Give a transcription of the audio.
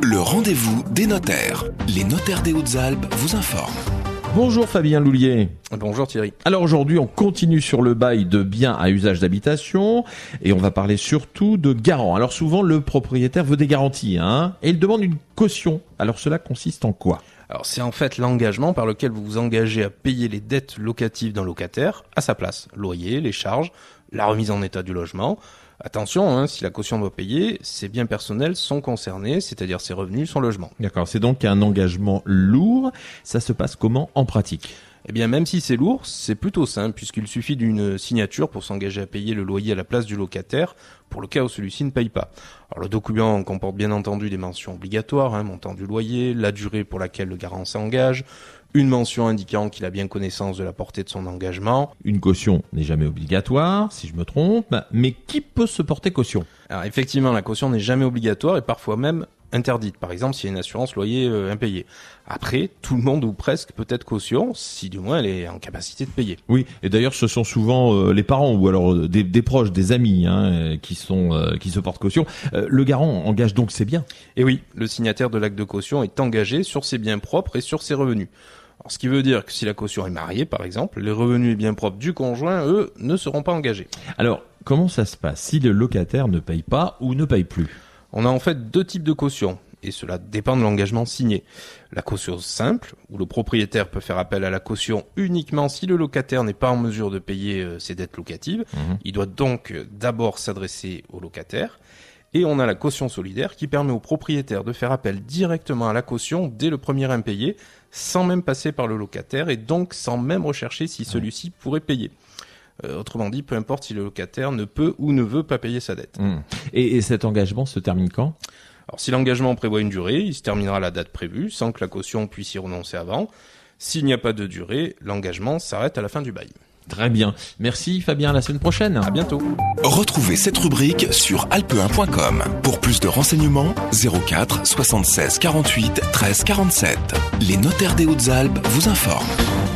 Le rendez-vous des notaires. Les notaires des Hautes-Alpes vous informent. Bonjour Fabien Loulier. Bonjour Thierry. Alors aujourd'hui, on continue sur le bail de biens à usage d'habitation et on va parler surtout de garant. Alors souvent, le propriétaire veut des garanties et il demande une caution. Alors cela consiste en quoi ? Alors c'est en fait l'engagement par lequel vous vous engagez à payer les dettes locatives d'un locataire à sa place. Loyer, les charges, la remise en état du logement. Attention, si la caution doit payer, ses biens personnels sont concernés, c'est-à-dire ses revenus, son logement. D'accord, c'est donc un engagement lourd. Ça se passe comment en pratique ? Eh bien, même si c'est lourd, c'est plutôt simple, puisqu'il suffit d'une signature pour s'engager à payer le loyer à la place du locataire, pour le cas où celui-ci ne paye pas. Alors, le document comporte bien entendu des mentions obligatoires, montant du loyer, la durée pour laquelle le garant s'engage, une mention indiquant qu'il a bien connaissance de la portée de son engagement. Une caution n'est jamais obligatoire, si je me trompe, mais qui peut se porter caution ? Alors, effectivement, la caution n'est jamais obligatoire et parfois même interdite. Par exemple, s'il y a une assurance loyer impayée. Après, tout le monde ou presque peut être caution, si du moins elle est en capacité de payer. Oui, et d'ailleurs, ce sont souvent les parents ou alors des proches, des amis qui se portent caution. Le garant engage donc ses biens. Et oui, le signataire de l'acte de caution est engagé sur ses biens propres et sur ses revenus. Alors, ce qui veut dire que si la caution est mariée, par exemple, les revenus et biens propres du conjoint, eux, ne seront pas engagés. Alors, comment ça se passe si le locataire ne paye pas ou ne paye plus ? On a en fait deux types de caution, et cela dépend de l'engagement signé. La caution simple, où le propriétaire peut faire appel à la caution uniquement si le locataire n'est pas en mesure de payer ses dettes locatives. Il doit donc d'abord s'adresser au locataire. Et on a la caution solidaire qui permet au propriétaire de faire appel directement à la caution dès le premier impayé, sans même passer par le locataire et donc sans même rechercher si celui-ci pourrait payer. Autrement dit, peu importe si le locataire ne peut ou ne veut pas payer sa dette. Et cet engagement se termine quand ? Alors, si l'engagement prévoit une durée, il se terminera à la date prévue, sans que la caution puisse y renoncer avant. S'il n'y a pas de durée, l'engagement s'arrête à la fin du bail. Très bien. Merci Fabien, à la semaine prochaine. À bientôt. Retrouvez cette rubrique sur alpe1.com. Pour plus de renseignements, 04 76 48 13 47. Les notaires des Hautes-Alpes vous informent.